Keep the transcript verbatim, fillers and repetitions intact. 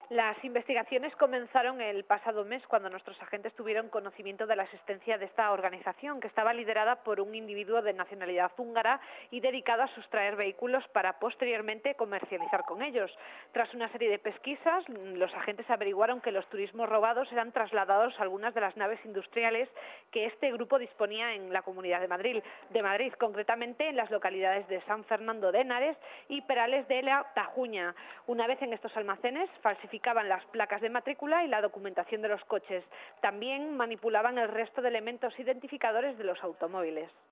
Las investigaciones comenzaron el pasado mes cuando nuestros agentes tuvieron conocimiento de la existencia de esta organización, que estaba liderada por un individuo de nacionalidad húngara y dedicado a sustraer vehículos para posteriormente comercializar con ellos. Tras una serie de pesquisas, los agentes averiguaron que los turismos robados eran trasladados a algunas de las naves industriales que este grupo disponía en la Comunidad de Madrid, de Madrid, concretamente en las localidades de San Fernando de Henares y Perales de la Tajuña. Una vez en estos almacenes, falsificaban las placas de matrícula y la documentación de los coches. También manipulaban el resto de elementos identificadores de los automóviles.